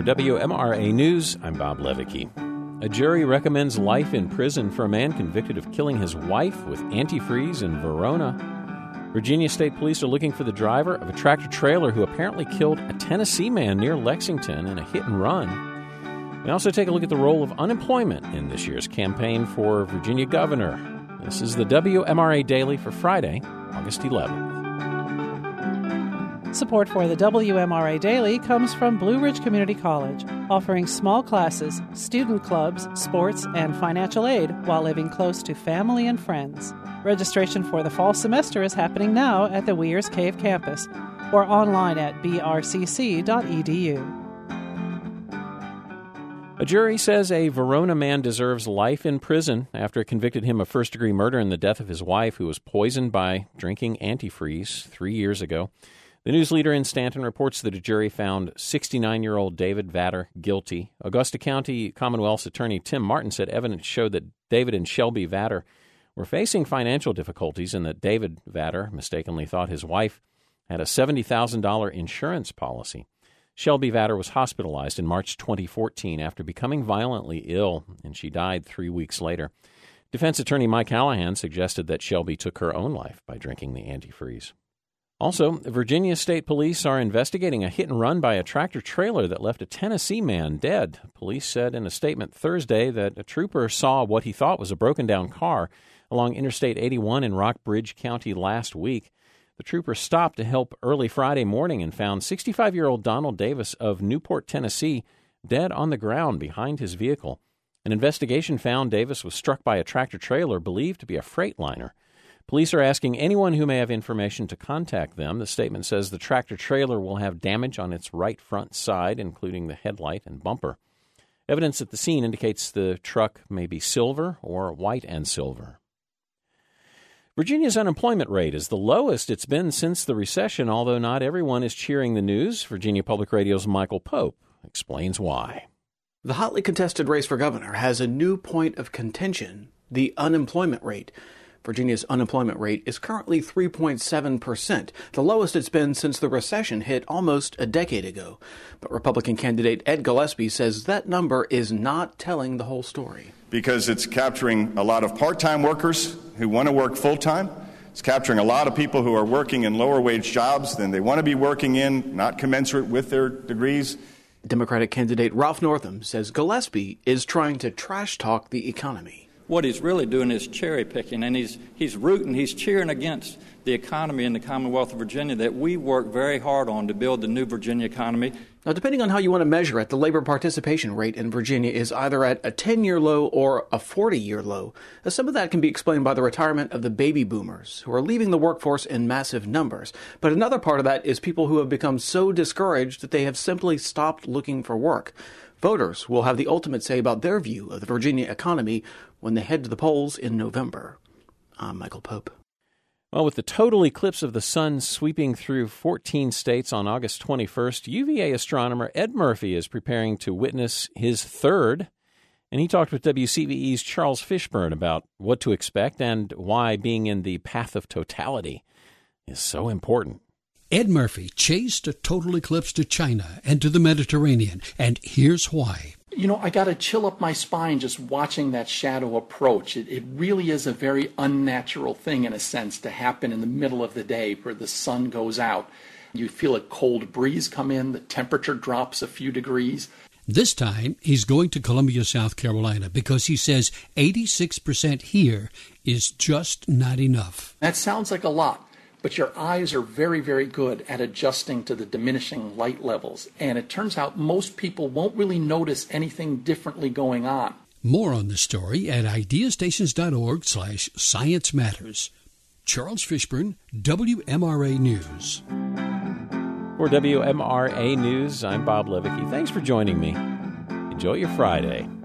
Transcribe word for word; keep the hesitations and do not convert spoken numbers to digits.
W M R A News, I'm Bob Levicki. A jury recommends life in prison for a man convicted of killing his wife with antifreeze in Verona. Virginia State Police are looking for the driver of a tractor-trailer who apparently killed a Tennessee man near Lexington in a hit-and-run. We also take a look at the role of unemployment in this year's campaign for Virginia governor. This is the W M R A Daily for Friday, August eleventh. Support for the W M R A Daily comes from Blue Ridge Community College, offering small classes, student clubs, sports, and financial aid while living close to family and friends. Registration for the fall semester is happening now at the Weir's Cave campus or online at b r c c dot e d u. A jury says a Verona man deserves life in prison after it convicted him of first-degree murder in the death of his wife, who was poisoned by drinking antifreeze three years ago. The news leader in Stanton reports that a jury found sixty-nine-year-old David Vatter guilty. Augusta County Commonwealth's attorney Tim Martin said evidence showed that David and Shelby Vatter were facing financial difficulties and that David Vatter mistakenly thought his wife had a seventy thousand dollars insurance policy. Shelby Vatter was hospitalized in March twenty fourteen after becoming violently ill, and she died three weeks later. Defense attorney Mike Callahan suggested that Shelby took her own life by drinking the antifreeze. Also, Virginia State Police are investigating a hit-and-run by a tractor-trailer that left a Tennessee man dead. Police said in a statement Thursday that a trooper saw what he thought was a broken-down car along Interstate eighty-one in Rockbridge County last week. The trooper stopped to help early Friday morning and found sixty-five-year-old Donald Davis of Newport, Tennessee, dead on the ground behind his vehicle. An investigation found Davis was struck by a tractor-trailer believed to be a Freightliner. Police are asking anyone who may have information to contact them. The statement says the tractor-trailer will have damage on its right front side, including the headlight and bumper. Evidence at the scene indicates the truck may be silver or white and silver. Virginia's unemployment rate is the lowest it's been since the recession, although not everyone is cheering the news. Virginia Public Radio's Michael Pope explains why. The hotly contested race for governor has a new point of contention, the unemployment rate. Virginia's unemployment rate is currently three point seven percent, the lowest it's been since the recession hit almost a decade ago. But Republican candidate Ed Gillespie says that number is not telling the whole story. Because it's capturing a lot of part-time workers who want to work full-time. It's capturing a lot of people who are working in lower-wage jobs than they want to be working in, not commensurate with their degrees. Democratic candidate Ralph Northam says Gillespie is trying to trash-talk the economy. What he's really doing is cherry-picking, and he's he's rooting, he's cheering against the economy in the Commonwealth of Virginia that we work very hard on to build the new Virginia economy. Now, depending on how you want to measure it, the labor participation rate in Virginia is either at a ten-year low or a forty-year low. Now, some of that can be explained by the retirement of the baby boomers, who are leaving the workforce in massive numbers. But another part of that is people who have become so discouraged that they have simply stopped looking for work. Voters will have the ultimate say about their view of the Virginia economy when they head to the polls in November. I'm Michael Pope. Well, with the total eclipse of the sun sweeping through fourteen states on August twenty-first, U V A astronomer Ed Murphy is preparing to witness his third. And he talked with W C V E's Charles Fishburne about what to expect and why being in the path of totality is so important. Ed Murphy chased a total eclipse to China and to the Mediterranean, and here's why. You know, I got a chill up my spine just watching that shadow approach. It, it really is a very unnatural thing, in a sense, to happen in the middle of the day where the sun goes out. You feel a cold breeze come in, the temperature drops a few degrees. This time, he's going to Columbia, South Carolina, because he says eighty-six percent here is just not enough. That sounds like a lot. But your eyes are very, very good at adjusting to the diminishing light levels. And it turns out most people won't really notice anything differently going on. More on the story at ideastations.org slash science matters. Charles Fishburne, W M R A News. For W M R A News, I'm Bob Levicki. Thanks for joining me. Enjoy your Friday.